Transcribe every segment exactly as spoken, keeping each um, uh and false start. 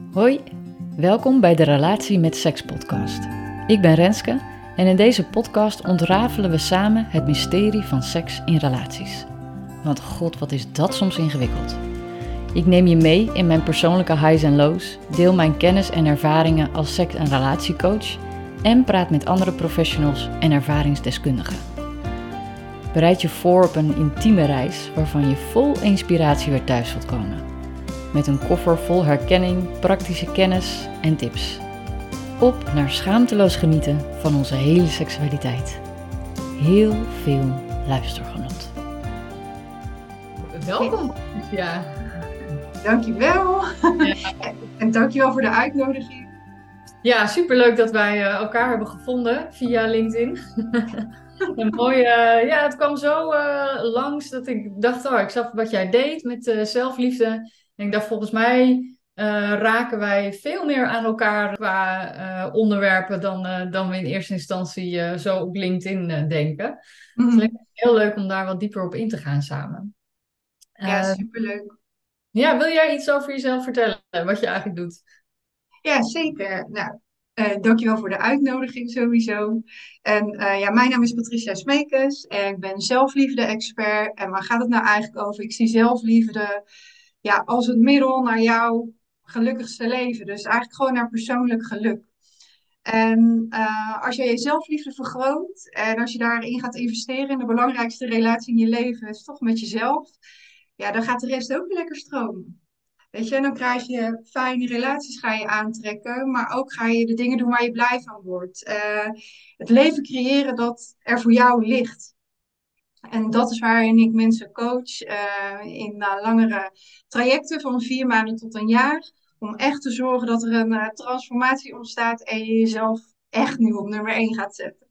Hoi, welkom bij de Relatie met Seks podcast. Ik ben Renske en in deze podcast ontrafelen we samen het mysterie van seks in relaties. Want god, wat is dat soms ingewikkeld. Ik neem je mee in mijn persoonlijke highs en lows, deel mijn kennis en ervaringen als seks- en relatiecoach en praat met andere professionals en ervaringsdeskundigen. Bereid je voor op een intieme reis waarvan je vol inspiratie weer thuis zult komen. Met een koffer vol herkenning, praktische kennis en tips. Op naar schaamteloos genieten van onze hele seksualiteit. Heel veel luistergenot. Welkom, ja. Dankjewel. Ja. En dankjewel voor de uitnodiging. Ja, superleuk dat wij uh, elkaar hebben gevonden via LinkedIn. Een mooie, uh, ja, het kwam zo uh, langs dat ik dacht, oh, ik zag wat jij deed met uh, zelfliefde. En ik dacht, volgens mij uh, raken wij veel meer aan elkaar qua uh, onderwerpen dan, uh, dan we in eerste instantie uh, zo op LinkedIn uh, denken. Mm-hmm. Het is heel leuk om daar wat dieper op in te gaan samen. Ja, uh, superleuk. Ja, wil jij iets over jezelf vertellen, wat je eigenlijk doet? Ja, zeker. Nou, uh, dankjewel voor de uitnodiging sowieso. En uh, ja, mijn naam is Patricia Smekens en ik ben zelfliefde-expert. En waar gaat het nou eigenlijk over? Ik zie zelfliefde ja, als het middel naar jouw gelukkigste leven. Dus eigenlijk gewoon naar persoonlijk geluk. En uh, als je je zelfliefde vergroot en als je daarin gaat investeren in de belangrijkste relatie in je leven, is toch met jezelf, ja, dan gaat de rest ook lekker stromen. Weet je, en dan krijg je fijne relaties ga je aantrekken, maar ook ga je de dingen doen waar je blij van wordt. Uh, het leven creëren dat er voor jou ligt. En dat is waarin ik mensen coach uh, in uh, langere trajecten van vier maanden tot een jaar. Om echt te zorgen dat er een uh, transformatie ontstaat en je jezelf echt nu op nummer één gaat zetten.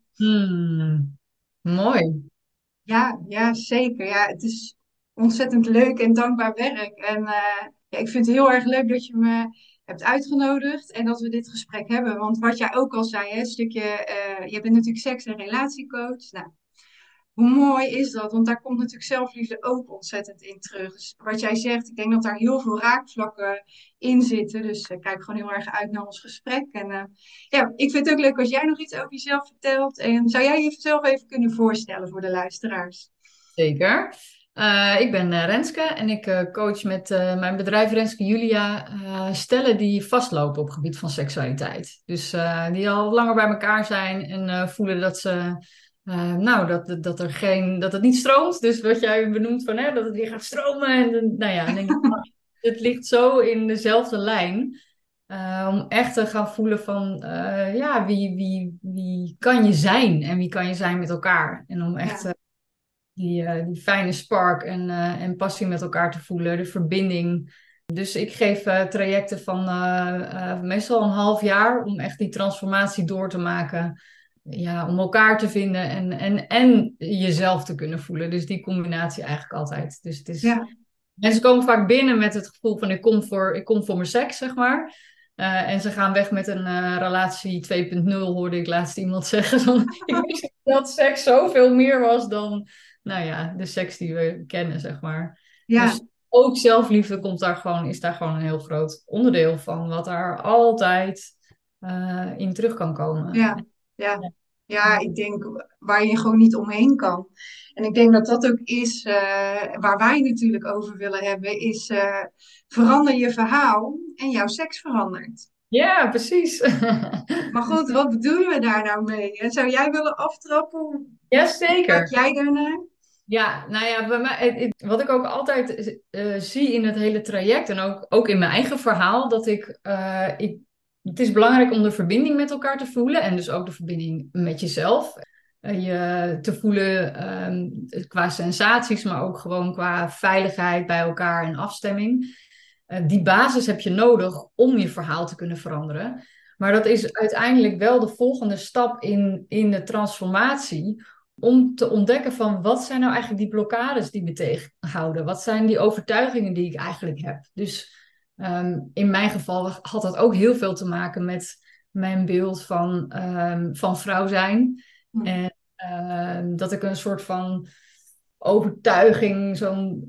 Hmm, mooi. Ja, ja, zeker. Ja, het is ontzettend leuk en dankbaar werk. En uh, ja, ik vind het heel erg leuk dat je me hebt uitgenodigd en dat we dit gesprek hebben. Want wat jij ook al zei, hè, een stukje, uh, je bent natuurlijk seks- en relatiecoach. Nou, hoe mooi is dat? Want daar komt natuurlijk zelfliefde ook ontzettend in terug. Dus wat jij zegt, ik denk dat daar heel veel raakvlakken in zitten. Dus ik uh, kijk gewoon heel erg uit naar ons gesprek. En uh, ja, ik vind het ook leuk als jij nog iets over jezelf vertelt. En zou jij jezelf even kunnen voorstellen voor de luisteraars? Zeker. Uh, ik ben uh, Renske en ik uh, coach met uh, mijn bedrijf Renske Julia uh, stellen die vastlopen op het gebied van seksualiteit. Dus uh, die al langer bij elkaar zijn en uh, voelen dat ze... Uh, nou, dat, dat, er geen, dat het niet stroomt. Dus wat jij benoemt van hè, dat het weer gaat stromen. En, nou ja, en denk ik, het ligt zo in dezelfde lijn. Uh, om echt te gaan voelen van, uh, ja, wie, wie, wie kan je zijn? En wie kan je zijn met elkaar? En om echt uh, die, uh, die fijne spark en, uh, en passie met elkaar te voelen. De verbinding. Dus ik geef uh, trajecten van uh, uh, meestal een half jaar om echt die transformatie door te maken. Ja, om elkaar te vinden en, en, en jezelf te kunnen voelen. Dus die combinatie eigenlijk altijd. Dus het is... Ja. Mensen komen vaak binnen met het gevoel van ik kom voor, ik kom voor mijn seks, zeg maar. Uh, en ze gaan weg met een uh, relatie twee punt nul, hoorde ik laatst iemand zeggen. Van, ik wist dat seks zoveel meer was dan, nou ja, de seks die we kennen, zeg maar. Ja. Dus ook zelfliefde komt daar gewoon, is daar gewoon een heel groot onderdeel van. Wat daar altijd uh, in terug kan komen. Ja, ja. Ja, ik denk waar je gewoon niet omheen kan. En ik denk dat dat ook is uh, waar wij natuurlijk over willen hebben, is uh, verander je verhaal en jouw seks verandert. Ja, precies. Maar goed, wat bedoelen we daar nou mee? En zou jij willen aftrappen? Jazeker. Kijk jij daarnaar? Ja, nou ja, bij mij, het, het, wat ik ook altijd uh, zie in het hele traject en ook, ook in mijn eigen verhaal, dat ik, uh, ik, het is belangrijk om de verbinding met elkaar te voelen en dus ook de verbinding met jezelf. Uh, je te voelen um, qua sensaties, maar ook gewoon qua veiligheid bij elkaar en afstemming. Uh, die basis heb je nodig om je verhaal te kunnen veranderen. Maar dat is uiteindelijk wel de volgende stap in, in de transformatie. Om te ontdekken van wat zijn nou eigenlijk die blokkades die me tegenhouden? Wat zijn die overtuigingen die ik eigenlijk heb? Dus um, in mijn geval had dat ook heel veel te maken met mijn beeld van, um, van vrouw zijn. Hm. En uh, dat ik een soort van overtuiging, zo'n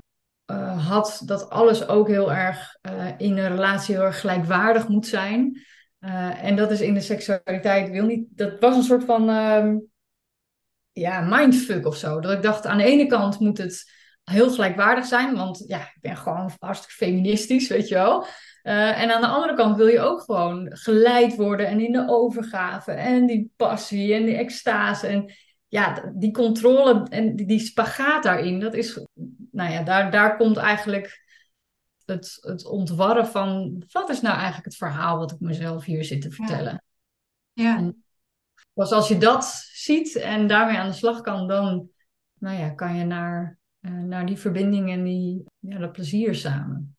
uh, had dat alles ook heel erg uh, in een relatie heel erg gelijkwaardig moet zijn. Uh, en dat is in de seksualiteit, wil niet, dat was een soort van uh, ja, mindfuck of zo. Dat ik dacht, aan de ene kant moet het heel gelijkwaardig zijn, want ja, ik ben gewoon hartstikke feministisch, weet je wel. Uh, en aan de andere kant wil je ook gewoon geleid worden en in de overgave en die passie en die extase en ja, die controle en die, die spagaat daarin, dat is, nou ja, daar, daar komt eigenlijk het, het ontwarren van, wat is nou eigenlijk het verhaal wat ik mezelf hier zit te Ja, vertellen? ja, En pas als je dat ziet en daarmee aan de slag kan, dan, nou ja, kan je naar, uh, naar die verbinding en die, ja, dat plezier samen.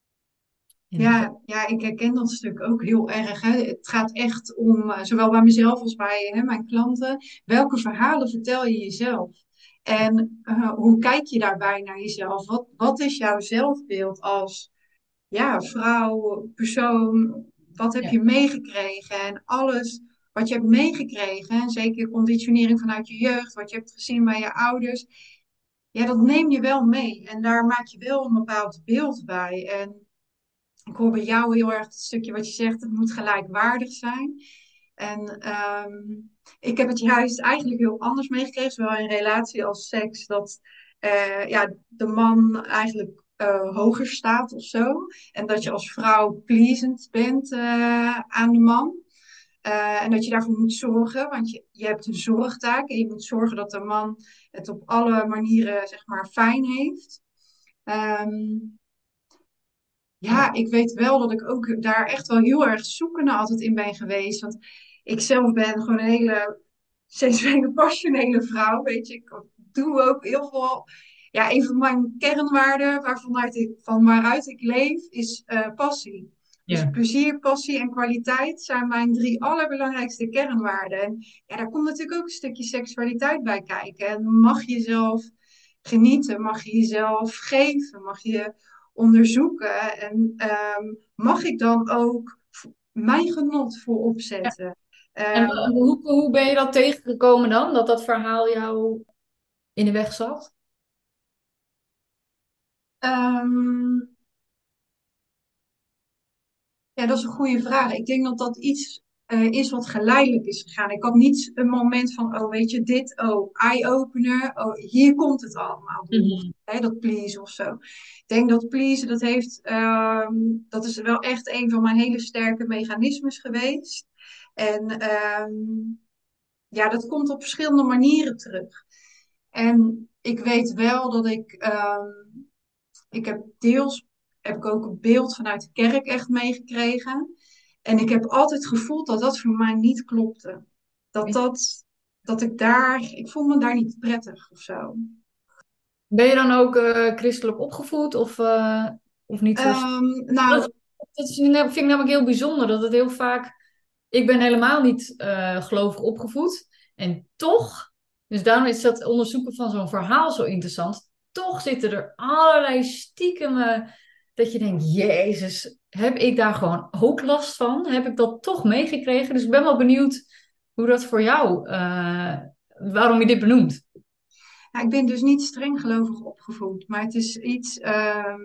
In ja, ja, ik herken dat stuk ook heel erg. Hè. Het gaat echt om, eh, zowel bij mezelf als bij hè, mijn klanten, welke verhalen vertel je jezelf? En eh, hoe kijk je daarbij naar jezelf? Wat, wat is jouw zelfbeeld als ja, vrouw, persoon? Wat heb ja, je meegekregen? En alles wat je hebt meegekregen, en zeker conditionering vanuit je jeugd, wat je hebt gezien bij je ouders, ja, dat neem je wel mee. En daar maak je wel een bepaald beeld bij. En ik hoor bij jou heel erg het stukje wat je zegt, het moet gelijkwaardig zijn. En ehm, ik heb het juist eigenlijk heel anders meegekregen, zowel in relatie als seks, dat eh, ja, de man eigenlijk eh, hoger staat of zo. En dat je als vrouw pleasend bent eh, aan de man. Eh, en dat je daarvoor moet zorgen, want je, je hebt een zorgtaak en je moet zorgen dat de man het op alle manieren, zeg maar, fijn heeft. Ehm, ja, ja, ik weet wel dat ik ook daar echt wel heel erg zoekende altijd in ben geweest. Want ik zelf ben gewoon een hele sensuele, passionele vrouw. Weet je, ik doe ook heel veel. Ja, een van mijn kernwaarden waarvanuit ik, van waaruit ik leef, is eh, passie. Dus ja. plezier, passie en kwaliteit zijn mijn drie allerbelangrijkste kernwaarden. En ja, daar komt natuurlijk ook een stukje seksualiteit bij kijken. En mag je jezelf genieten, mag je jezelf geven, mag je onderzoeken. En ehm, mag ik dan ook mijn genot voorop Ja. zetten? En Ehm, wa- hoe, hoe ben je dat tegengekomen dan? Dat dat verhaal jou in de weg zat? ehm, ja, dat is een goede vraag. Ik denk dat dat iets eh, is wat geleidelijk is gegaan. Ik had niet een moment van, oh weet je, dit, oh, eye-opener, oh, hier komt het allemaal door. Of, Mhm. hè, dat please of zo. Ik denk dat please, dat heeft, ehm, dat is wel echt een van mijn hele sterke mechanismes geweest. En ehm, ja, dat komt op verschillende manieren terug. En ik weet wel dat ik, ehm, ik heb deels, heb ik ook een beeld vanuit de kerk echt meegekregen. En ik heb altijd gevoeld dat dat voor mij niet klopte. Dat dat, dat ik daar, ik voel me daar niet prettig of zo. Ben je dan ook eh, christelijk opgevoed of, eh, of niet zo? Ehm, nou, Dat, dat is, vind ik namelijk heel bijzonder, dat het heel vaak... Ik ben helemaal niet eh, gelovig opgevoed. En toch, dus daarom is dat onderzoeken van zo'n verhaal zo interessant. Toch zitten er allerlei stiekem dat je denkt, Jezus, heb ik daar gewoon ook last van? Heb ik dat toch meegekregen? Dus ik ben wel benieuwd hoe dat voor jou, eh, waarom je dit benoemt. ja, ik ben dus niet streng gelovig opgevoed, maar het is iets. ehm,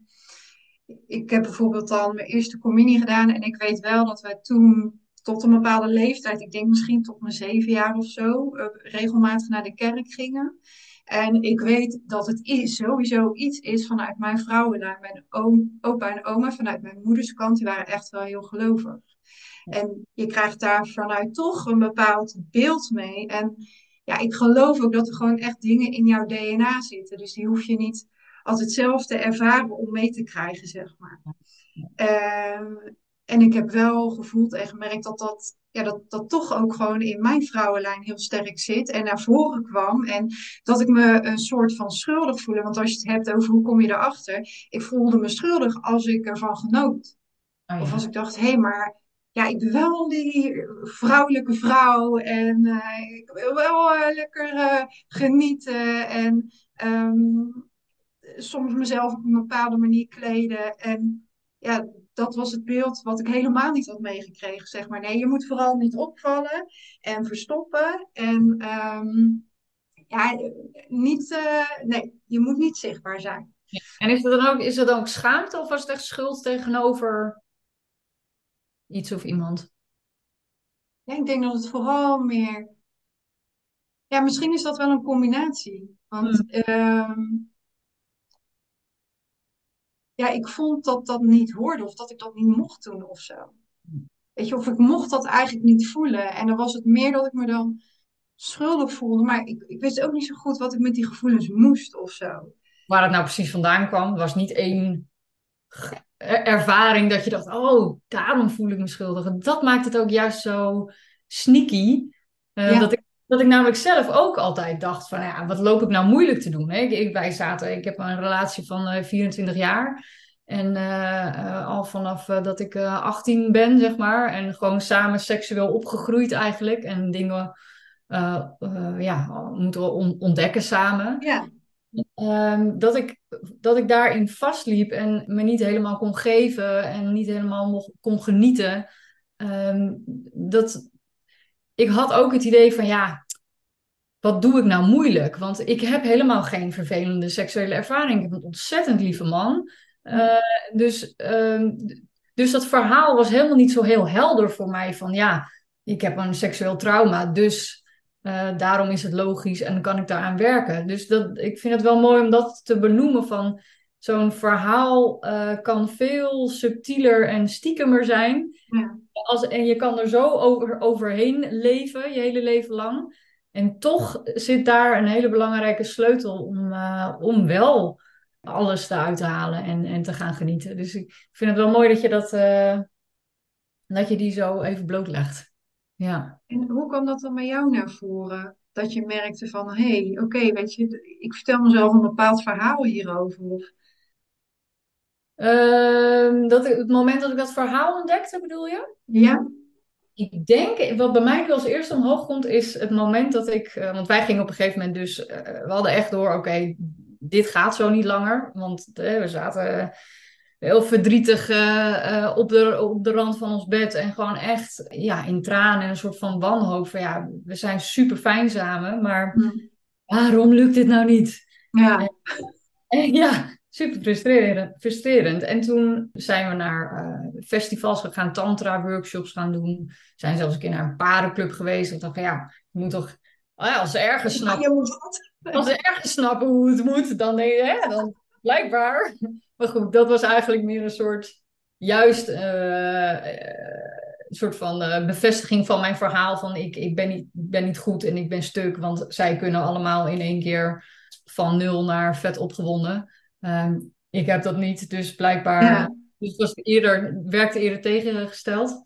ik heb bijvoorbeeld dan mijn eerste communie gedaan en ik weet wel dat wij toen tot een bepaalde leeftijd, ik denk misschien tot mijn zeven jaar of zo, eh, regelmatig naar de kerk gingen. En ik weet dat het is, sowieso iets is vanuit mijn vrouwenlijn, mijn oom, opa en oma, vanuit mijn moeders kant, die waren echt wel heel gelovig. En je krijgt daar vanuit toch een bepaald beeld mee. En ja, ik geloof ook dat er gewoon echt dingen in jouw D N A zitten. Dus die hoef je niet altijd zelf te ervaren om mee te krijgen, zeg maar. Ehm, en ik heb wel gevoeld en gemerkt dat dat, ja, dat dat toch ook gewoon in mijn vrouwenlijn heel sterk zit en naar voren kwam. En dat ik me een soort van schuldig voelde. Want als je het hebt over hoe kom je erachter, ik voelde me schuldig als ik ervan genoot. Oh Of als ja. ik dacht, hé, hey, maar ja, ik ben wel die vrouwelijke vrouw en eh, ik wil wel eh, lekker eh, genieten en ehm, soms mezelf op een bepaalde manier kleden. En ja, dat was het beeld wat ik helemaal niet had meegekregen, zeg maar. Nee, je moet vooral niet opvallen en verstoppen en ehm, ja, niet, eh, nee, je moet niet zichtbaar zijn. En is dat dan ook, is dat dan ook schaamte of was het echt schuld tegenover iets of iemand? Ja, ik denk dat het vooral meer... Ja, misschien is dat wel een combinatie. Hmm. Want ehm, ja, ik vond dat dat niet hoorde of dat ik dat niet mocht doen of zo. Weet je, of ik mocht dat eigenlijk niet voelen. En dan was het meer dat ik me dan schuldig voelde. Maar ik, ik wist ook niet zo goed wat ik met die gevoelens moest of zo. Waar het nou precies vandaan kwam, was niet één er- ervaring dat je dacht, oh, daarom voel ik me schuldig. En dat maakt het ook juist zo sneaky. eh, dat Ja, ik, dat ik namelijk zelf ook altijd dacht van, ja, wat loop ik nou moeilijk te doen? Hè? Ik, ik- wij zaten, ik heb een relatie van eh, vierentwintig jaar. En eh, eh, al vanaf eh, dat ik eh, achttien ben, zeg maar. En gewoon samen seksueel opgegroeid eigenlijk. En dingen eh, eh, ja, moeten we on- ontdekken samen. ja, Ehm, dat ik, dat ik daarin vastliep en me niet helemaal kon geven en niet helemaal mocht, kon genieten. Ehm, dat, ik had ook het idee van ja, wat doe ik nou moeilijk? Want ik heb helemaal geen vervelende seksuele ervaring. Ik heb een ontzettend lieve man. Eh, dus, ehm, dus dat verhaal was helemaal niet zo heel helder voor mij van ja, ik heb een seksueel trauma, dus eh, daarom is het logisch en dan kan ik daaraan werken. Dus dat, ik vind het wel mooi om dat te benoemen van zo'n verhaal eh, kan veel subtieler en stiekemer zijn. ja. Als, en je kan er zo over, overheen leven, je hele leven lang. En toch zit daar een hele belangrijke sleutel om, eh, om wel alles eruit te halen en, en te gaan genieten. Dus ik vind het wel mooi dat je, dat, eh, dat je die zo even blootlegt. Ja. En hoe kwam dat dan bij jou naar voren? Dat je merkte van, hé, hey, oké, weet je, ik vertel mezelf een bepaald verhaal hierover. Of, Ehm, dat, ik- het moment dat ik dat verhaal ontdekte, bedoel je? ja, Ik denk, wat bij mij als eerste omhoog komt, is het moment dat ik. eh, want wij gingen op een gegeven moment dus. eh, we hadden echt door, oké, dit gaat zo niet langer. Want eh, we zaten heel verdrietig eh, eh, op de, op de rand van ons bed. En gewoon echt ja, in tranen en een soort van wanhoop. Van ja, we zijn super fijn samen. Maar hm, waarom lukt dit nou niet? ja, En ja, super frustrerend, frustrerend. En toen zijn we naar eh, festivals gegaan, tantra-workshops gaan doen. Zijn zelfs een keer naar een parenclub geweest. Ik dacht van ja, je moet toch, oh ja, als ze ergens ja, snappen, je moet wat. als ze ergens snappen hoe het moet, dan denk je, hè, dan blijkbaar. Maar goed, dat was eigenlijk meer een soort, juist eh, eh, een soort van eh, bevestiging van mijn verhaal van ik, ik ben niet, ben niet goed en ik ben stuk, want zij kunnen allemaal in één keer van nul naar vet opgewonden. Ehm, ik heb dat niet, dus blijkbaar. Ja, Dus het was eerder, werkte eerder tegengesteld.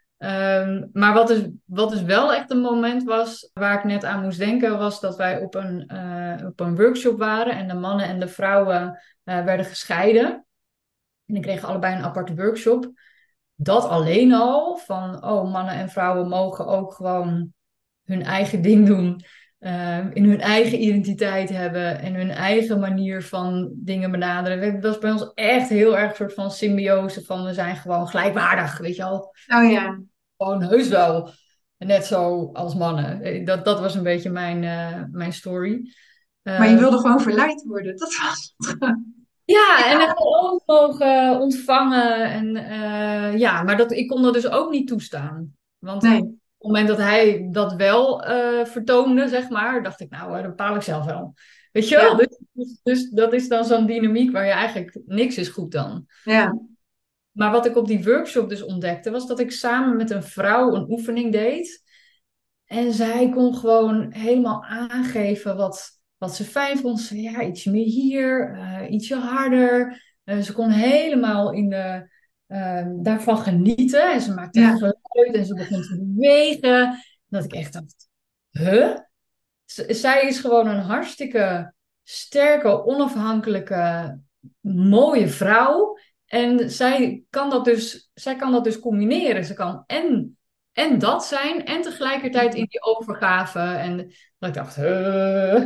Ehm, maar wat dus, wat dus wel echt een moment was, waar ik net aan moest denken, was dat wij op een, eh, op een workshop waren en de mannen en de vrouwen eh, werden gescheiden. En die kregen allebei een aparte workshop. Dat alleen al, van oh, mannen en vrouwen mogen ook gewoon hun eigen ding doen. eh, in hun eigen identiteit hebben en hun eigen manier van dingen benaderen. Dat was bij ons echt heel erg een soort van symbiose van we zijn gewoon gelijkwaardig, weet je wel. oh ja. Gewoon heus wel. Net zo als mannen. Eh, Dat, dat was een beetje mijn, eh, mijn story. Maar je Eh, wilde gewoon verleid worden, dat was het. ja, en het gewoon mogen ontvangen. En, eh, ja, maar dat, ik kon dat dus ook niet toestaan. Want op Nee, het moment dat hij dat wel eh, vertoonde, zeg maar, dacht ik, nou, eh, dat bepaal ik zelf wel. Weet je wel? ja, Dus, dus, dus dat is dan zo'n dynamiek waar je eigenlijk niks is goed dan. ja, Maar wat ik op die workshop dus ontdekte, was dat ik samen met een vrouw een oefening deed. En zij kon gewoon helemaal aangeven wat, wat ze fijn vond. Ze zei, ja, ietsje meer hier, eh, ietsje harder. Eh, ze kon helemaal in de, eh, daarvan genieten. En ze maakte ja, geluid en ze begon te bewegen. Dat ik echt dacht, huh? Z- zij is gewoon een hartstikke sterke, onafhankelijke, mooie vrouw. En zij kan dat dus, zij kan dat dus combineren. Ze kan en, en dat zijn en tegelijkertijd in die overgave. En dat ik dacht, huh?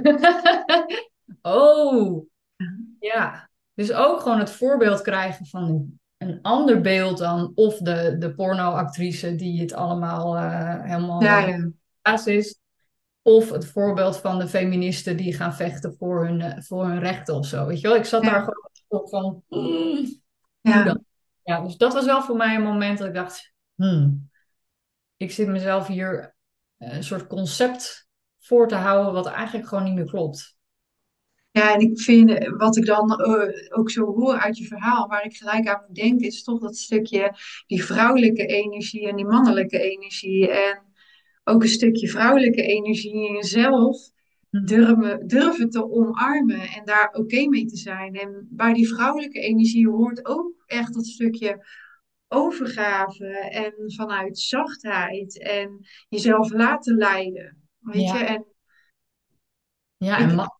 Oh, ja. Dus ook gewoon het voorbeeld krijgen van een ander beeld dan of de, de pornoactrice die het allemaal eh, helemaal ja, uh, ja. is. Of het voorbeeld van de feministen die gaan vechten voor hun, eh, voor hun rechten of zo. Weet je wel? Ik zat daar Ja, gewoon op van, hmm, hoe ja. dan? Ja, dus dat was wel voor mij een moment dat ik dacht, hmm, ik zit mezelf hier eh, een soort concept voor te houden wat eigenlijk gewoon niet meer klopt. Ja, en ik vind, eh, wat ik dan eh, ook zo hoor uit je verhaal, waar ik gelijk aan moet denken, is toch dat stukje die vrouwelijke energie en die mannelijke energie. En ook een stukje vrouwelijke energie in jezelf Hmm. durven, durven te omarmen en daar oké mee te zijn. En bij die vrouwelijke energie hoort ook echt dat stukje overgave en vanuit zachtheid en jezelf laten leiden. Weet je, Ja, en ja, en ik, ma-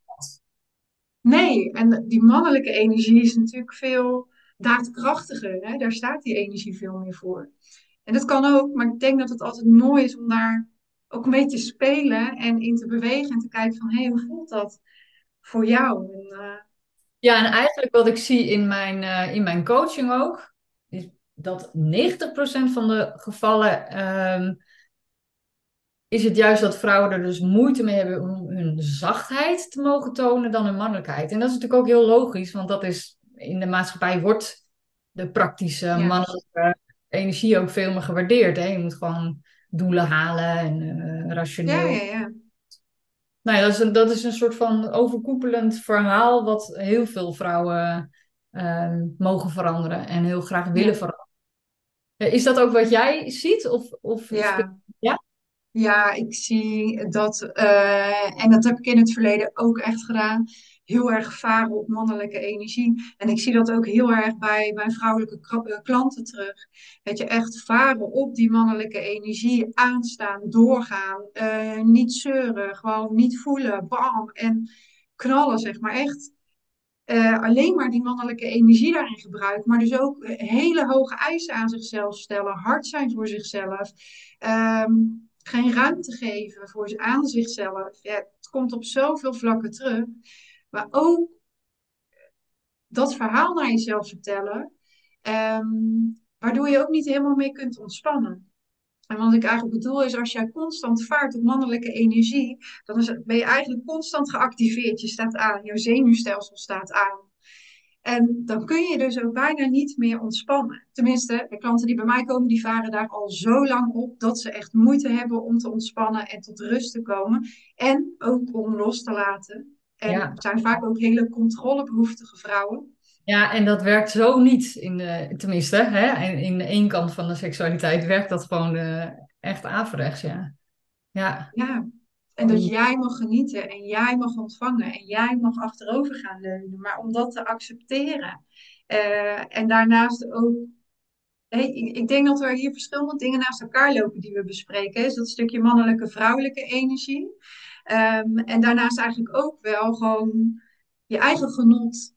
nee, en die mannelijke energie is natuurlijk veel daadkrachtiger. Hè? Daar staat die energie veel meer voor. En dat kan ook, maar ik denk dat het altijd mooi is om daar ook mee te spelen en in te bewegen en te kijken van, hé, hey, hoe voelt dat voor jou? En, eh, ja, en eigenlijk wat ik zie in mijn, eh, in mijn coaching ook, is dat negentig procent van de gevallen ehm, is het juist dat vrouwen er dus moeite mee hebben om hun zachtheid te mogen tonen dan hun mannelijkheid. En dat is natuurlijk ook heel logisch, want dat is in de maatschappij wordt de praktische ja, mannelijke energie ook veel meer gewaardeerd. Hè? Je moet gewoon doelen halen en eh, ja, ja, rationeel. ja. Nou ja, dat is een, dat is een soort van overkoepelend verhaal wat heel veel vrouwen ehm, mogen veranderen en heel graag willen Ja, veranderen. Eh, Is dat ook wat jij ziet? Of, of speel- ja. ja? Ja, ik zie dat, eh, en dat heb ik in het verleden ook echt gedaan, heel erg varen op mannelijke energie. En ik zie dat ook heel erg bij mijn vrouwelijke kra- eh, klanten terug. Dat je echt varen op die mannelijke energie, aanstaan, doorgaan, eh, niet zeuren, gewoon niet voelen, bam, en knallen, zeg maar. Echt eh, alleen maar die mannelijke energie daarin gebruiken, maar dus ook eh, hele hoge eisen aan zichzelf stellen, hard zijn voor zichzelf, ehm, geen ruimte geven voor, aan zichzelf. Ja, het komt op zoveel vlakken terug. Maar ook dat verhaal naar jezelf vertellen, ehm, waardoor je ook niet helemaal mee kunt ontspannen. En wat ik eigenlijk bedoel is, als jij constant vaart op mannelijke energie, dan is, ben je eigenlijk constant geactiveerd. Je staat aan, jouw zenuwstelsel staat aan. En dan kun je dus ook bijna niet meer ontspannen. Tenminste, de klanten die bij mij komen, die varen daar al zo lang op dat ze echt moeite hebben om te ontspannen en tot rust te komen. En ook om los te laten. En Ja. het zijn vaak ook hele controlebehoeftige vrouwen. Ja, en dat werkt zo niet in de, tenminste, hè, in, in één kant van de seksualiteit werkt dat gewoon eh, echt averechts, ja. Ja, Ja, en gewoon dat niet. jij mag genieten en jij mag ontvangen en jij mag achterover gaan leunen. Maar om dat te accepteren. Eh, en daarnaast ook, hey, ik, ik denk dat er hier verschillende dingen naast elkaar lopen die we bespreken. Is dat stukje mannelijke, vrouwelijke energie. Ehm, en daarnaast eigenlijk ook wel gewoon je eigen genot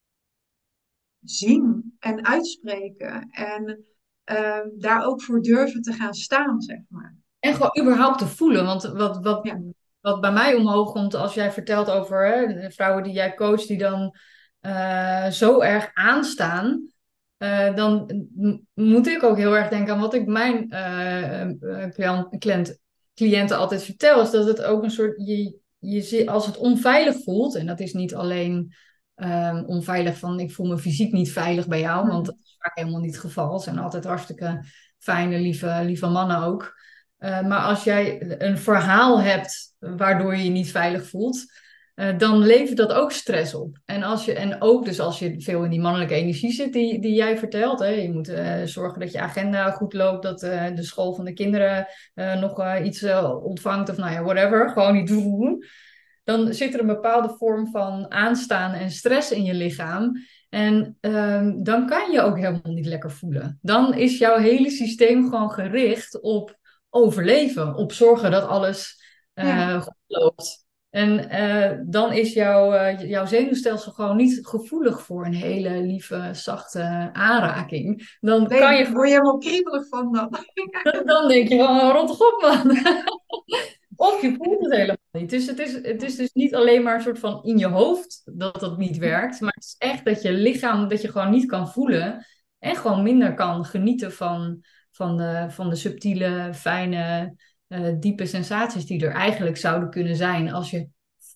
zien en uitspreken. En ehm, daar ook voor durven te gaan staan, zeg maar. En gewoon überhaupt te voelen, want wat, wat, Ja, wat bij mij omhoog komt als jij vertelt over hè, de vrouwen die jij coacht, die dan eh, zo erg aanstaan. Eh, dan m- moet ik ook heel erg denken aan wat ik mijn eh, eh, cliënt, cliënt- cliënten altijd vertel. Is dat het ook een soort, je, je, zi- als het onveilig voelt, en dat is niet alleen ehm, onveilig van ik voel me fysiek niet veilig bij jou, want dat mhm. is vaak helemaal niet het geval. Het zijn altijd hartstikke fijne, lieve, lieve mannen ook. Eh, maar als jij een verhaal hebt waardoor je je niet veilig voelt, eh, dan levert dat ook stress op. En, als je, en ook dus als je veel in die mannelijke energie zit die, die jij vertelt. Hè, je moet eh, zorgen dat je agenda goed loopt, dat eh, de school van de kinderen eh, nog eh, iets eh, ontvangt of nou ja, whatever. Gewoon niet doen. Dan zit er een bepaalde vorm van aanstaan en stress in je lichaam. En ehm, dan kan je ook helemaal niet lekker voelen. Dan is jouw hele systeem gewoon gericht op overleven, op zorgen dat alles Ja. eh, goed loopt. En eh, dan is jouw, eh, jouw zenuwstelsel gewoon niet gevoelig voor een hele lieve, zachte aanraking. Dan kan Nee, je, daar word je helemaal kriebelig van dan. dan, dan denk je van, oh, rot toch op man. Of je voelt het helemaal niet. Dus het is, het is dus niet alleen maar een soort van in je hoofd dat dat niet werkt. Maar het is echt dat je lichaam, dat je gewoon niet kan voelen. En gewoon minder kan genieten van, van de, van de subtiele, fijne uh, diepe sensaties die er eigenlijk zouden kunnen zijn als je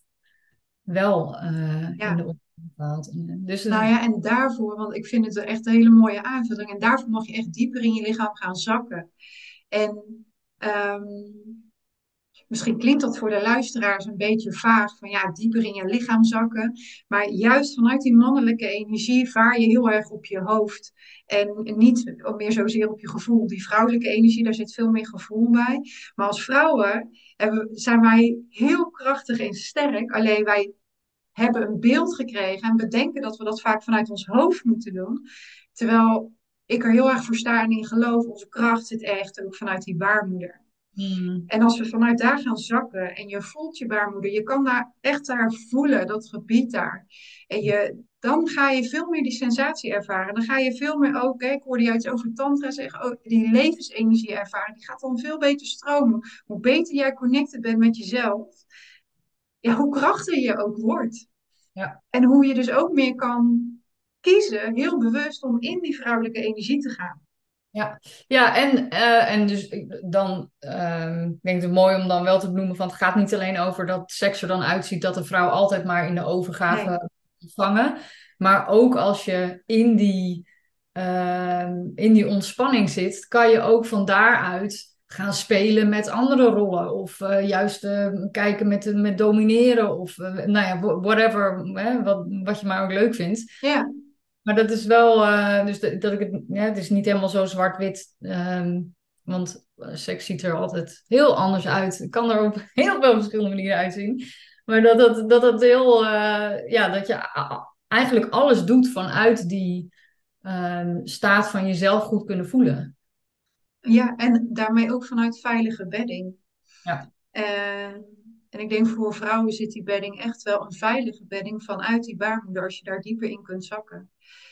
wel uh, in Ja. de opvoeding valt. Dus, Nou ja, en daarvoor, want ik vind het echt een hele mooie aanvulling. En daarvoor mag je echt dieper in je lichaam gaan zakken. En um, misschien klinkt dat voor de luisteraars een beetje vaag, van ja, dieper in je lichaam zakken. Maar juist vanuit die mannelijke energie vaar je heel erg op je hoofd. En niet meer zozeer op je gevoel. Die vrouwelijke energie, daar zit veel meer gevoel bij. Maar als vrouwen hebben, zijn wij heel krachtig en sterk. Alleen wij hebben een beeld gekregen en bedenken dat we dat vaak vanuit ons hoofd moeten doen. Terwijl ik er heel erg voor sta en in geloof, onze kracht zit echt ook vanuit die baarmoeder. hmm. En als we vanuit daar gaan zakken en je voelt je baarmoeder, je kan daar echt daar voelen, dat gebied daar. En je, dan ga je veel meer die sensatie ervaren. Dan ga je veel meer ook, hè, ik hoorde je iets over tantra zeggen, ook die levensenergie ervaren. Die gaat dan veel beter stromen. Hoe beter jij connected bent met jezelf, ja, hoe krachtiger je ook wordt. Ja. En hoe je dus ook meer kan kiezen, heel bewust, om in die vrouwelijke energie te gaan. Ja, ja en, uh, en dus dan uh, ik denk het mooi om dan wel te benoemen van het gaat niet alleen over dat seks er dan uitziet dat de vrouw altijd maar in de overgave Nee. ontvangen, maar ook als je in die, uh, in die ontspanning zit, kan je ook van daaruit gaan spelen met andere rollen of uh, juist uh, kijken met, met domineren of uh, nou ja, whatever, hè, wat, wat je maar ook leuk vindt. Ja. Maar dat is wel, uh, dus dat, dat ik het, ja, het is niet helemaal zo zwart-wit. Um, want seks ziet er altijd heel anders uit. Het kan er op heel veel verschillende manieren uitzien. Maar dat dat, dat, dat heel, uh, ja, dat je eigenlijk alles doet vanuit die um, staat van jezelf goed kunnen voelen. Ja, en daarmee ook vanuit veilige bedding. Ja. Uh, en ik denk voor vrouwen zit die bedding echt wel een veilige bedding vanuit die baarmoeder, als je daar dieper in kunt zakken.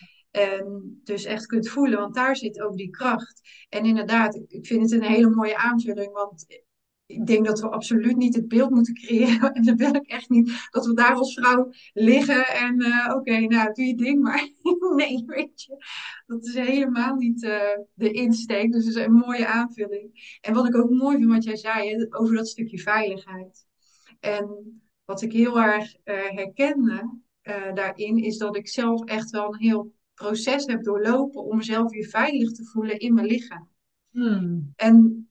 En dus echt kunt voelen, want daar zit ook die kracht. En inderdaad, ik, ik vind het een hele mooie aanvulling, want ik denk dat we absoluut niet het beeld moeten creëren. En dat wil ik echt niet, dat we daar als vrouw liggen en uh, oké, okay, nou, doe je ding maar. Nee, weet je. Dat is helemaal niet uh, de insteek. Dus het is een mooie aanvulling. En wat ik ook mooi vind, wat jij zei, hè, over dat stukje veiligheid. En wat ik heel erg uh, herkende uh, daarin, is dat ik zelf echt wel een heel proces heb doorlopen om mezelf weer veilig te voelen in mijn lichaam. Hmm. En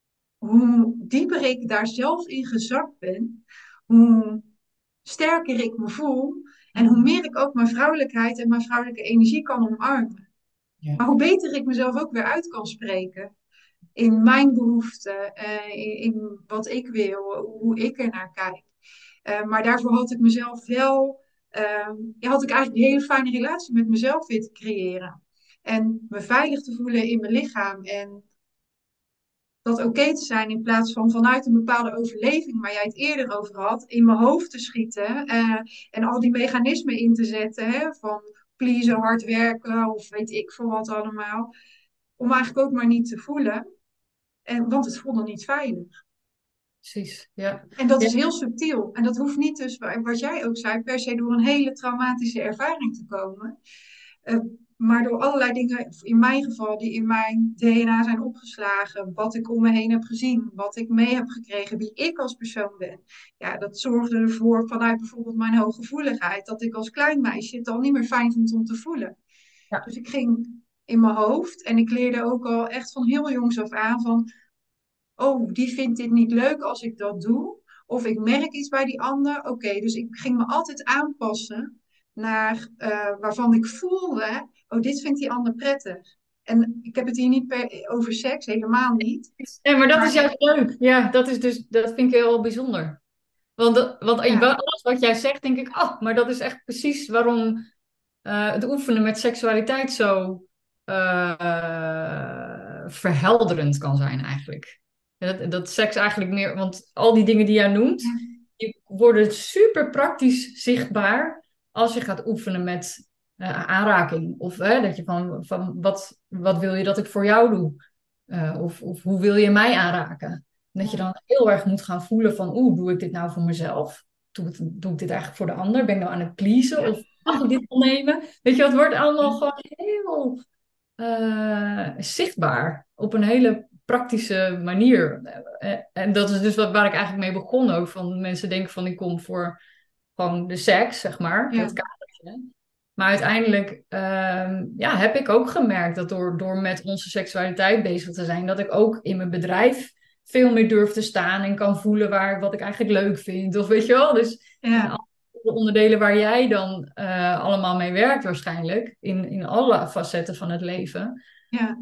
hoe dieper ik daar zelf in gezakt ben, hoe sterker ik me voel en hoe meer ik ook mijn vrouwelijkheid en mijn vrouwelijke energie kan omarmen. Ja. Maar hoe beter ik mezelf ook weer uit kan spreken in mijn behoeften, uh, in, in wat ik wil, hoe ik er naar kijk. Uh, maar daarvoor had ik mezelf wel, uh, ja, had ik eigenlijk een hele fijne relatie met mezelf weer te creëren. En me veilig te voelen in mijn lichaam en dat oké okay te zijn in plaats van vanuit een bepaalde overleving waar jij het eerder over had, in mijn hoofd te schieten uh, en al die mechanismen in te zetten, hè, van pleasen, hard werken of weet ik veel wat allemaal, om eigenlijk ook maar niet te voelen, en, want het voelde niet veilig. Precies, ja. En dat Ja. is heel subtiel. En dat hoeft niet dus, wat jij ook zei, per se door een hele traumatische ervaring te komen. Uh, maar door allerlei dingen, in mijn geval, die in mijn D N A zijn opgeslagen. Wat ik om me heen heb gezien. Wat ik mee heb gekregen. Wie ik als persoon ben. Ja, dat zorgde ervoor vanuit bijvoorbeeld mijn hooggevoeligheid. Dat ik als klein meisje het al niet meer fijn vond om te voelen. Ja. Dus ik ging in mijn hoofd. En ik leerde ook al echt van heel jongs af aan van... Oh, die vindt dit niet leuk als ik dat doe. Of ik merk iets bij die ander. Oké, okay, dus ik ging me altijd aanpassen naar uh, waarvan ik voelde... Oh, dit vindt die ander prettig. En ik heb het hier niet per, over seks, helemaal niet. Nee, maar dat maar, is juist leuk. Ja, dat is dus, dat vind ik heel bijzonder. Want, want ja. alles wat jij zegt, denk ik, ah, maar dat is echt precies waarom uh, het oefenen met seksualiteit zo uh, uh, verhelderend kan zijn eigenlijk. Dat, dat seks eigenlijk meer, want al die dingen die jij noemt, Ja. die worden super praktisch zichtbaar als je gaat oefenen met uh, aanraking. Of uh, dat je van, van wat, wat wil je dat ik voor jou doe? Uh, of, of hoe wil je mij aanraken? Dat je dan heel erg moet gaan voelen van, oeh, doe ik dit nou voor mezelf? Doe ik, doe ik dit eigenlijk voor de ander? Ben ik nou aan het pleasen? Of mag ik dit opnemen? Weet je, het wordt allemaal gewoon heel uh, zichtbaar. Op een hele praktische manier. Eh, En dat is dus wat, waar ik eigenlijk mee begon ook. Van mensen denken van ik kom voor gewoon de seks, zeg maar, Ja, het kadertje. Maar uiteindelijk ehm, ja, heb ik ook gemerkt dat door, door met onze seksualiteit bezig te zijn, dat ik ook in mijn bedrijf veel meer durf te staan en kan voelen waar, wat ik eigenlijk leuk vind. Of weet je wel, dus in ja, alle onderdelen waar jij dan eh, allemaal mee werkt waarschijnlijk, in, in alle facetten van het leven, ja.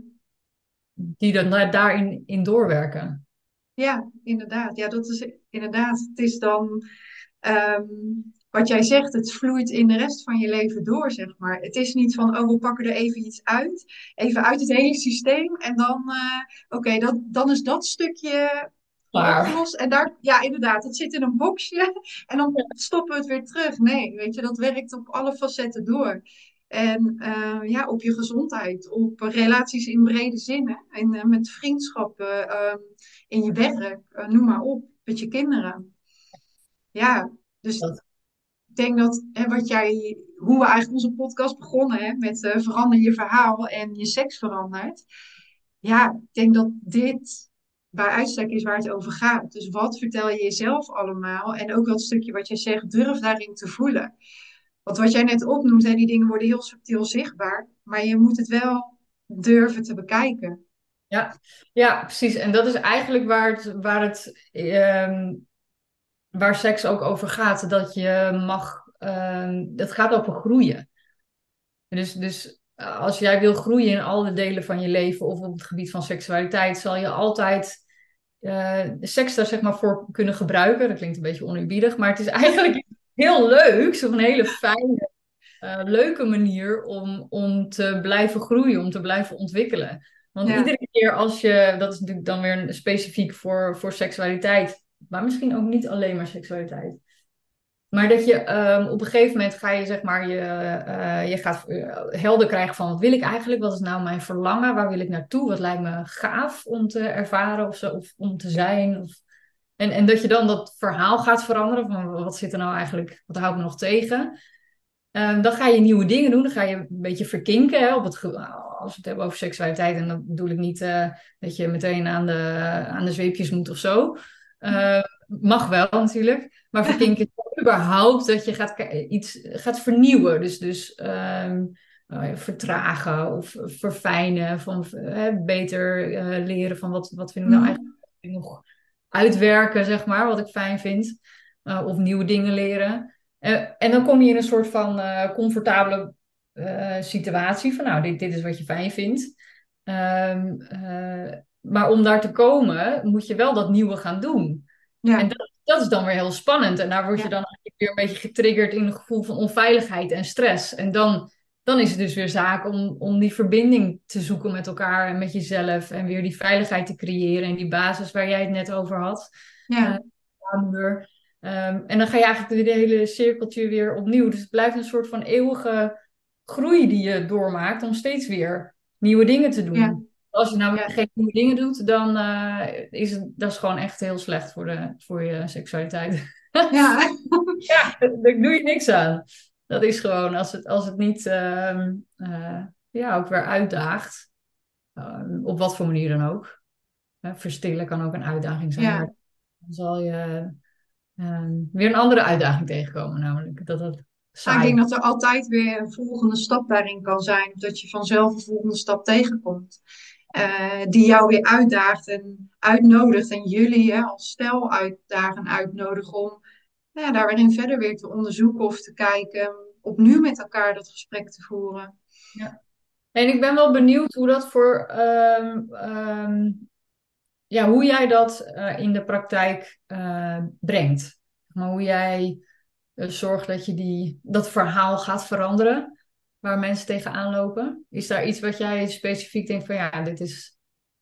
die dan daar- daarin in doorwerken. Ja, inderdaad. Ja, dat is inderdaad. Het is dan ehm, wat jij zegt, het vloeit in de rest van je leven door, zeg maar. Het is niet van, oh, we pakken er even iets uit, even uit het hele systeem en dan, eh, oké, dan, dan is dat stukje Klaar. opgelost. En daar, ja, inderdaad, dat zit in een boxje en dan stoppen we het weer terug. Nee, weet je, dat werkt op alle facetten door. En eh, ja, op je gezondheid, op relaties in brede zin, hè. En eh, met vriendschappen, ehm, in je werk, eh, noem maar op, met je kinderen. Ja, dus Dat, ik denk dat hè, wat jij, hoe we eigenlijk onze podcast begonnen, hè, met eh, verander je verhaal en je seks verandert. Ja, ik denk dat dit bij uitstek is waar het over gaat. Dus wat vertel je jezelf allemaal? En ook dat stukje wat jij zegt, durf daarin te voelen. Want wat jij net opnoemt, hè, die dingen worden heel subtiel zichtbaar, maar je moet het wel durven te bekijken. ja, ja, precies. En dat is eigenlijk waar het, waar het ehm, waar seks ook over gaat. Dat je mag, ehm, het gaat over groeien. Dus, dus eh, als jij wil groeien in alle delen van je leven of op het gebied van seksualiteit, zal je altijd eh, de seks daar zeg maar voor kunnen gebruiken. Dat klinkt een beetje oneerbiedig, maar het is eigenlijk heel leuk, op een hele fijne, eh, leuke manier om, om te blijven groeien, om te blijven ontwikkelen. Want Ja, iedere keer als je, dat is natuurlijk dan weer een- specifiek voor, voor seksualiteit, maar misschien ook niet alleen maar seksualiteit. Maar dat je ehm, op een gegeven moment ga je zeg maar je, eh, je gaat eh, helder krijgen van wat wil ik eigenlijk? Wat is nou mijn verlangen? Waar wil ik naartoe? Wat lijkt me gaaf om te ervaren of zo, of om te zijn? Of... En, en dat je dan dat verhaal gaat veranderen van wat zit er nou eigenlijk, wat houdt me nog tegen? Ehm, dan ga je nieuwe dingen doen. Dan ga je een beetje verkinken. Hè, op het, ge- als we het hebben over seksualiteit. En dan bedoel ik niet eh, dat je meteen aan de, aan de zweepjes moet of zo. Eh, mag wel natuurlijk. Maar verkinken is wel überhaupt dat je gaat, ki- iets gaat vernieuwen. Dus, dus ehm, eh, vertragen of verfijnen. Van, eh, beter eh, leren van wat, wat vind ik nou mhm. eigenlijk nog uitwerken, zeg maar. Wat ik fijn vind. Eh, of nieuwe dingen leren. Eh, en dan kom je in een soort van eh, comfortabele eh, situatie van, nou, dit, dit is wat je fijn vindt. Ehm, eh, maar om daar te komen, moet je wel dat nieuwe gaan doen. En Ja, dat, dat is dan weer heel spannend. En daar word je ja, dan eigenlijk weer een beetje getriggerd in een gevoel van onveiligheid en stress. En dan, dan is het dus weer zaak om, om die verbinding te zoeken met elkaar en met jezelf. En weer die veiligheid te creëren en die basis waar jij het net over had. Uh, ja, baarmoeder. Ehm, en dan ga je eigenlijk de hele cirkeltje weer opnieuw. Dus het blijft een soort van eeuwige groei die je doormaakt om steeds weer nieuwe dingen te ja, doen. Als je nou ja. geen nieuwe dingen doet, dan uh, is het dat is gewoon echt heel slecht voor, de, voor je seksualiteit. Ja, Ja, daar doe je niks aan. Dat is gewoon als het, als het niet uh, uh, ja, ook weer uitdaagt. Uh, op wat voor manier dan ook. Uh, verstillen kan ook een uitdaging zijn, maar ja. dan zal je um, weer een andere uitdaging tegenkomen, namelijk dat het Nou, ik saai denk wordt. dat er altijd weer een volgende stap daarin kan zijn. Of dat je vanzelf een volgende stap tegenkomt. eh, die jou weer uitdaagt en uitnodigt. En jullie hè, als stel uitdagen en uitnodigen om nou ja, daar weer in verder weer te onderzoeken of te kijken. Opnieuw met elkaar dat gesprek te voeren. Ja. En ik ben wel benieuwd hoe dat voor, um, um, ja, hoe jij dat uh, in de praktijk uh, brengt. Maar hoe jij uh, zorgt dat je die, dat verhaal gaat veranderen, waar mensen tegenaan lopen. Is daar iets wat jij specifiek denkt van ja, dit is,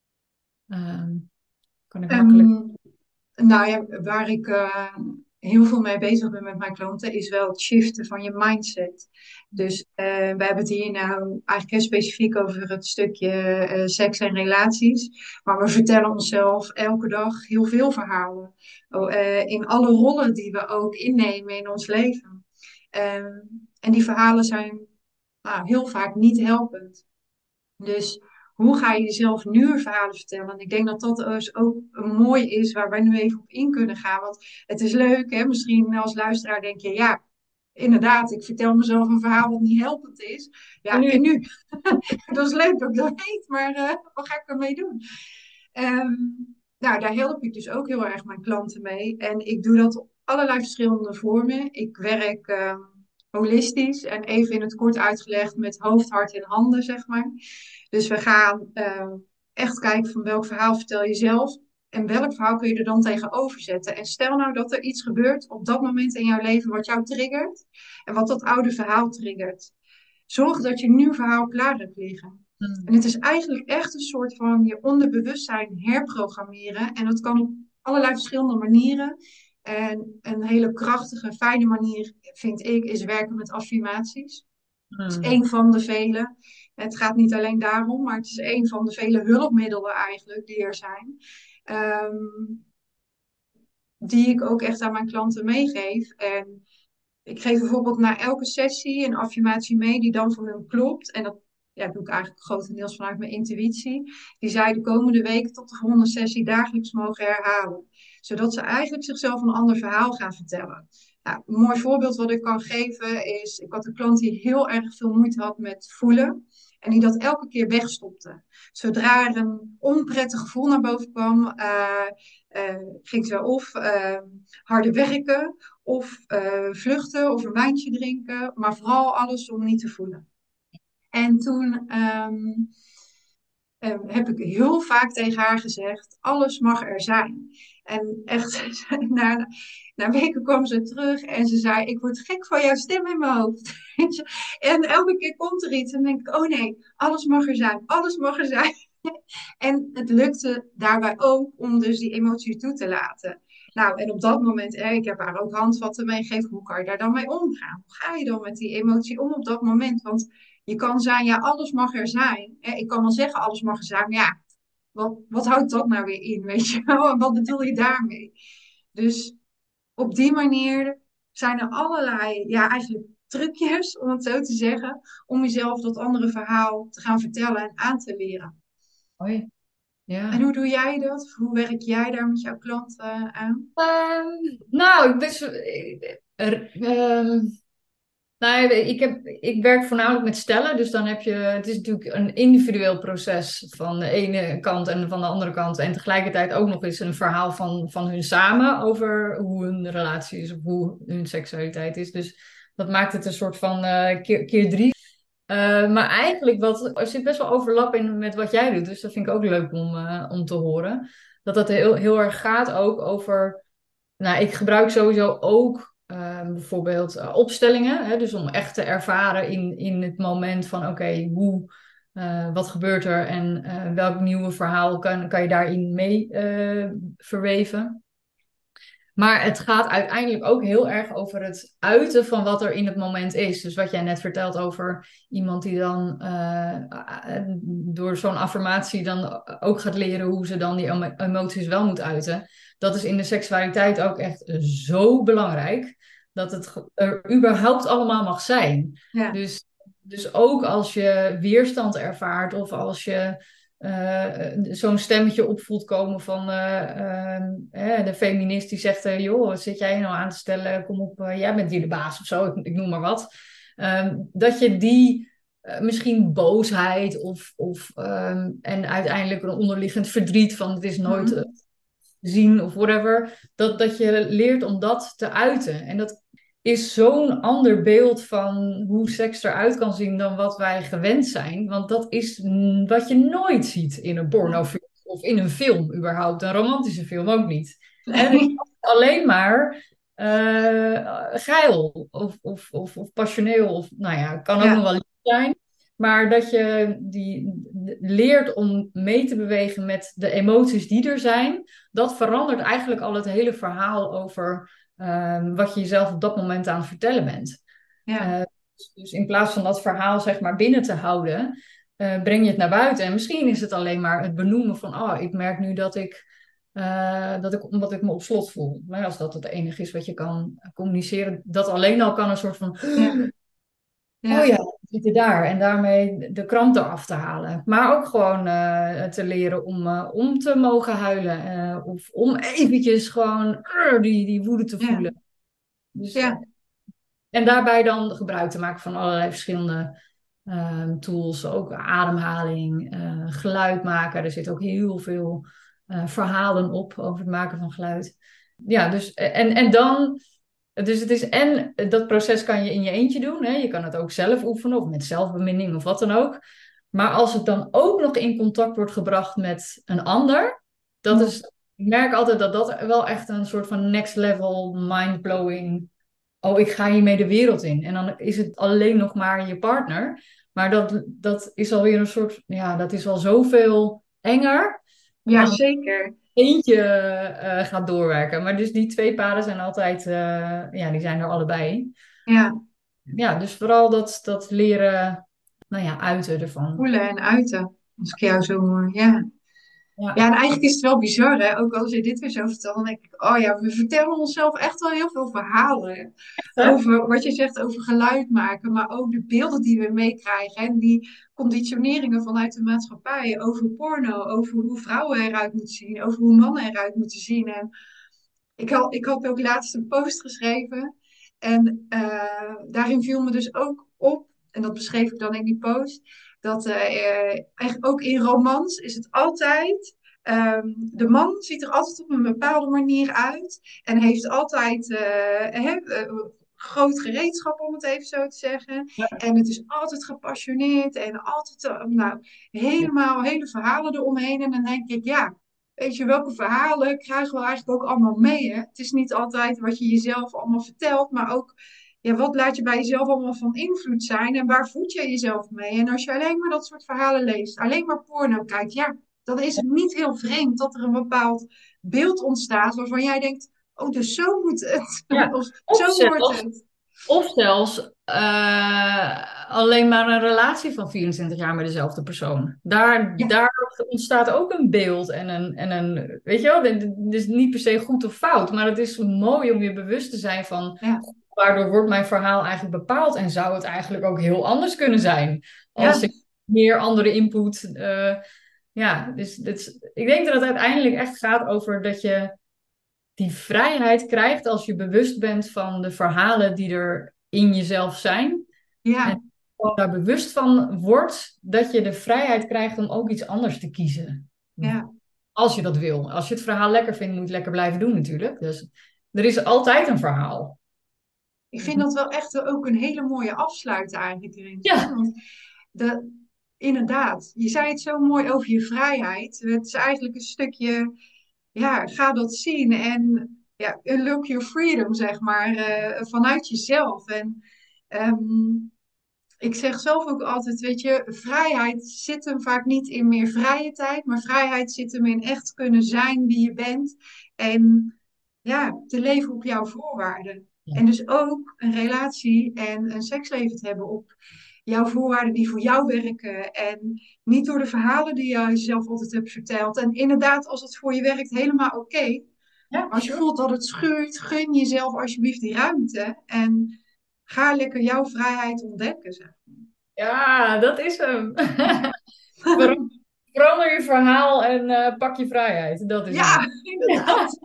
um, kan ik makkelijk. Ehm, Nou ja, waar ik eh, heel veel mee bezig ben met mijn klanten, is wel het shiften van je mindset. Dus eh, we hebben het hier nou eigenlijk heel specifiek over het stukje eh, seks en relaties. Maar we vertellen onszelf elke dag heel veel verhalen. Oh, eh, in alle rollen die we ook innemen in ons leven. Ehm, en die verhalen zijn nou, heel vaak niet helpend. Dus hoe ga je jezelf nu verhalen vertellen? En ik denk dat dat dus ook een mooi is waar wij nu even op in kunnen gaan. Want het is leuk, hè? Misschien als luisteraar denk je, ja, inderdaad, ik vertel mezelf een verhaal wat niet helpend is. En Ja, nu? en nu? Dat is leuk dat ik dat weet, maar uh, wat ga ik ermee doen? Um, nou, daar help ik dus ook heel erg mijn klanten mee. En ik doe dat op allerlei verschillende vormen. Ik werk um, holistisch en even in het kort uitgelegd met hoofd, hart en handen, zeg maar. Dus we gaan uh, echt kijken van welk verhaal vertel je zelf en welk verhaal kun je er dan tegenover zetten. En stel nou dat er iets gebeurt op dat moment in jouw leven wat jou triggert en wat dat oude verhaal triggert. Zorg dat je een nieuw verhaal klaar hebt liggen. En Hmm. het is eigenlijk echt een soort van je onderbewustzijn herprogrammeren. En dat kan op allerlei verschillende manieren. En een hele krachtige, fijne manier, vind ik, is werken met affirmaties. Het is Hmm. één van de vele. Het gaat niet alleen daarom, maar het is één van de vele hulpmiddelen eigenlijk die er zijn. Um, die ik ook echt aan mijn klanten meegeef. En ik geef bijvoorbeeld na elke sessie een affirmatie mee die dan voor hun klopt. En dat ja, doe ik eigenlijk grotendeels vanuit mijn intuïtie. Die zij de komende weken tot de volgende sessie dagelijks mogen herhalen. Zodat ze eigenlijk zichzelf een ander verhaal gaan vertellen. Nou, een mooi voorbeeld wat ik kan geven is, ik had een klant die heel erg veel moeite had met voelen. En die dat elke keer wegstopte. Zodra er een onprettig gevoel naar boven kwam, uh, uh, ging ze of uh, harder werken, of uh, vluchten, of een wijntje drinken. Maar vooral alles om niet te voelen. En toen um, um, heb ik heel vaak tegen haar gezegd, alles mag er zijn. En echt, na, na weken kwam ze terug en ze zei, ik word gek van jouw stem in mijn hoofd. En elke keer komt er iets en dan denk ik, oh nee, alles mag er zijn, alles mag er zijn. En het lukte daarbij ook om dus die emotie toe te laten. Nou, en op dat moment, hè, ik heb haar ook handvatten meegegeven, hoe kan je daar dan mee omgaan? Hoe ga je dan met die emotie om op dat moment? Want je kan zeggen, ja, alles mag er zijn. Hè, ik kan wel zeggen, alles mag er zijn, maar ja, wat, wat houdt dat nou weer in, weet je wel? En wat bedoel je daarmee? Dus op die manier zijn er allerlei, ja, eigenlijk trucjes, om het zo te zeggen, om jezelf dat andere verhaal te gaan vertellen en aan te leren. Hoi. En Ja. hoe doe jij dat? Hoe werk jij daar met jouw klanten aan? Ehm, nou, ik ben zo- er, ehm, nou, ik, heb, ik werk voornamelijk met stellen, dus dan heb je, het is natuurlijk een individueel proces van de ene kant en van de andere kant. En tegelijkertijd ook nog eens een verhaal van, van hun samen over hoe hun relatie is of hoe hun seksualiteit is. Dus dat maakt het een soort van eh, keer, keer drie. Uh, maar eigenlijk, wat, er zit best wel overlap in met wat jij doet. Dus dat vind ik ook leuk om, uh, om te horen. Dat dat heel, heel erg gaat ook over... Nou, ik gebruik sowieso ook uh, bijvoorbeeld uh, opstellingen. Hè, dus om echt te ervaren in, in het moment van... Oké, okay, hoe... Uh, wat gebeurt er en uh, welk nieuwe verhaal kan, kan je daarin mee uh, verweven? Maar het gaat uiteindelijk ook heel erg over het uiten van wat er in het moment is. Dus wat jij net vertelt over iemand die dan uh, door zo'n affirmatie dan ook gaat leren hoe ze dan die emoties wel moet uiten. Dat is in de seksualiteit ook echt zo belangrijk. Dat het er überhaupt allemaal mag zijn. Ja, Dus, dus ook als je weerstand ervaart of als je uh, zo'n stemmetje opvoelt komen van uh, uh, de feminist die zegt, uh, joh, wat zit jij nou aan te stellen? Kom op, uh, jij bent hier de baas of zo, ik, ik noem maar wat. Um, dat je die uh, misschien boosheid of, of um, en uiteindelijk een onderliggend verdriet van het is nooit uh, mm-hmm. zien of whatever, dat, dat je leert om dat te uiten. En dat is zo'n ander beeld van hoe seks eruit kan zien dan wat wij gewend zijn. Want dat is wat je nooit ziet in een pornofilm of in een film überhaupt. Een romantische film ook niet. En het is Nee. alleen maar uh, geil of, of, of, of passioneel. Of, nou ja, het kan ook nog Ja, wel lief zijn. Maar dat je die leert om mee te bewegen met de emoties die er zijn. Dat verandert eigenlijk al het hele verhaal over... Um, wat je jezelf op dat moment aan het vertellen bent. ja, Uh, dus, dus in plaats van dat verhaal zeg maar binnen te houden, uh, breng je het naar buiten. En misschien is het alleen maar het benoemen van, oh, ik merk nu dat ik, uh, dat ik omdat ik me op slot voel. Maar als dat het enige is wat je kan communiceren, dat alleen al kan een soort van, ja, oh ja, ja, zitten daar en daarmee de kramp eraf te halen. Maar ook gewoon uh, te leren om, uh, om te mogen huilen. Uh, of om eventjes gewoon uh, die, die woede te Ja, voelen. Dus, uh, ja, en daarbij dan gebruik te maken van allerlei verschillende uh, tools. Ook ademhaling, uh, geluid maken. Er zit ook heel veel uh, verhalen op over het maken van geluid. Ja, dus en, en dan... Dus het is en dat proces kan je in je eentje doen. Hè? Je kan het ook zelf oefenen of met zelfbeminding of wat dan ook. Maar als het dan ook nog in contact wordt gebracht met een ander. Dat is, ik merk altijd dat dat wel echt een soort van next level mind-blowing. Oh, ik ga hiermee de wereld in. En dan is het alleen nog maar je partner. Maar dat, dat is alweer een soort, ja, dat is al zoveel enger. ja, Dan zeker. eentje uh, gaat doorwerken. Maar dus die twee paden zijn altijd, uh, ja, die zijn er allebei. Ja, Ja, dus vooral dat, dat leren, nou ja, uiten ervan. voelen en uiten. Als ik jou zo hoor, ja. Ja, Ja, en eigenlijk is het wel bizar, hè? Ook als je dit weer zo vertelt, dan denk ik, oh ja, we vertellen onszelf echt wel heel veel verhalen. hè? Over wat je zegt over geluid maken, maar ook de beelden die we meekrijgen. En die conditioneringen vanuit de maatschappij over porno, over hoe vrouwen eruit moeten zien, over hoe mannen eruit moeten zien. En ik had, ik had ook laatst een post geschreven en uh, daarin viel me dus ook op, en dat beschreef ik dan in die post, dat uh, eigenlijk ook in romans is het altijd, um, de man ziet er altijd op een bepaalde manier uit en heeft altijd uh, he, uh, groot gereedschap, om het even zo te zeggen. Ja. En het is altijd gepassioneerd en altijd, uh, nou, helemaal, hele verhalen eromheen. En dan denk ik, ja, weet je, welke verhalen krijgen we eigenlijk ook allemaal mee? Hè? Het is niet altijd wat je jezelf allemaal vertelt, maar ook, ja, wat laat je bij jezelf allemaal van invloed zijn en waar voed je jezelf mee? En als je alleen maar dat soort verhalen leest, alleen maar porno kijkt, ja, dan is het niet heel vreemd dat er een bepaald beeld ontstaat waarvan jij denkt, oh, dus zo moet het. Ja. Of Of zo wordt zelfs, het. of zelfs uh, alleen maar een relatie van vierentwintig jaar met dezelfde persoon. Daar, Ja, daar ontstaat ook een beeld en een, en een, weet je wel, dit is niet per se goed of fout, maar het is mooi om je bewust te zijn van, ja, waardoor wordt mijn verhaal eigenlijk bepaald en zou het eigenlijk ook heel anders kunnen zijn als ja, ik meer andere input. Uh, ja, dus dit, ik denk dat het uiteindelijk echt gaat over dat je die vrijheid krijgt als je bewust bent van de verhalen die er in jezelf zijn. ja, En gewoon daar bewust van wordt dat je de vrijheid krijgt om ook iets anders te kiezen. ja. Als je dat wil. Als je het verhaal lekker vindt, moet je het lekker blijven doen natuurlijk. Dus er is altijd een verhaal. Ik vind dat wel echt ook een hele mooie afsluiter eigenlijk erin. Ja, Want de, inderdaad, je zei het zo mooi over je vrijheid. Het is eigenlijk een stukje, ja, ga dat zien en ja, unlock your freedom, zeg maar, uh, vanuit jezelf. En um, ik zeg zelf ook altijd, weet je, vrijheid zit hem vaak niet in meer vrije tijd, maar vrijheid zit hem in echt kunnen zijn wie je bent en ja, te leven op jouw voorwaarden. ja, En dus ook een relatie en een seksleven te hebben op jouw voorwaarden die voor jou werken. En niet door de verhalen die je jezelf altijd hebt verteld. En inderdaad, als het voor je werkt, helemaal oké. Okay. ja, Als je sure. voelt dat het schuurt, gun jezelf alsjeblieft die ruimte. En ga lekker jouw vrijheid ontdekken. Zeg. Ja, dat is hem. Ver- Verander je verhaal en uh, pak je vrijheid. Dat is hem. Ja, inderdaad.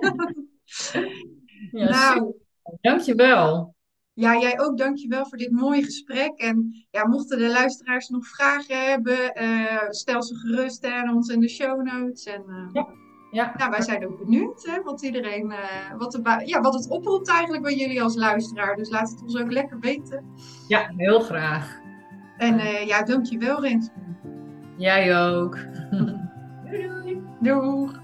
Ja, super. Nou, Dankjewel. ja, jij ook dankjewel voor dit mooie gesprek. En ja, mochten de luisteraars nog vragen hebben, uh, stel ze gerust aan ons in de show notes. En uh, Ja, ja, nou, wij zijn ook benieuwd hè, wat iedereen, uh, wat, de ja, wat het oproept eigenlijk bij jullie als luisteraar. Dus laat het ons ook lekker weten. ja, heel graag. En uh, ja, dankjewel Renske. Jij ook. Doei, doei. Doeg!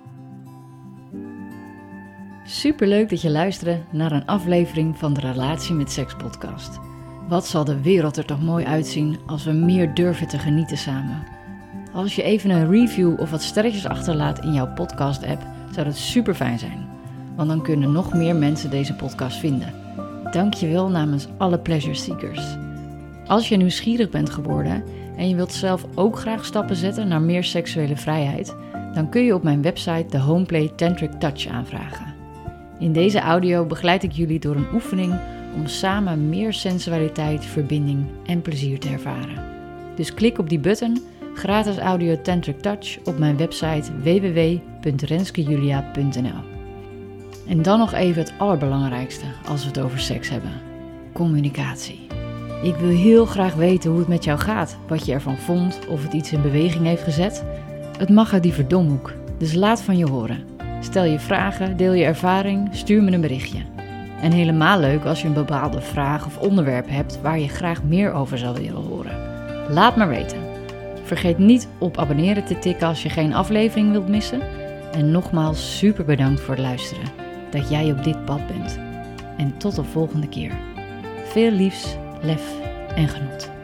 Superleuk dat je luisterde naar een aflevering van de Relatie met Seks podcast. Wat zal de wereld er toch mooi uitzien als we meer durven te genieten samen. Als je even een review of wat sterretjes achterlaat in jouw podcast app, zou dat super fijn zijn. Want dan kunnen nog meer mensen deze podcast vinden. Dank je wel namens alle pleasure seekers. Als je nieuwsgierig bent geworden en je wilt zelf ook graag stappen zetten naar meer seksuele vrijheid, dan kun je op mijn website de Homeplay Tantric Touch aanvragen. In deze audio begeleid ik jullie door een oefening om samen meer sensualiteit, verbinding en plezier te ervaren. Dus klik op die button, gratis audio Tantric Touch, op mijn website w w w punt renskejulia punt n l. En dan nog even het allerbelangrijkste als we het over seks hebben. Communicatie. Ik wil heel graag weten hoe het met jou gaat, wat je ervan vond, of het iets in beweging heeft gezet. Het mag uit die verdomhoek, dus laat van je horen. Stel je vragen, deel je ervaring, stuur me een berichtje. En helemaal leuk als je een bepaalde vraag of onderwerp hebt waar je graag meer over zou willen horen. Laat maar weten. Vergeet niet op abonneren te tikken als je geen aflevering wilt missen. En nogmaals super bedankt voor het luisteren, dat jij op dit pad bent. En tot de volgende keer. Veel liefs, lef en genot.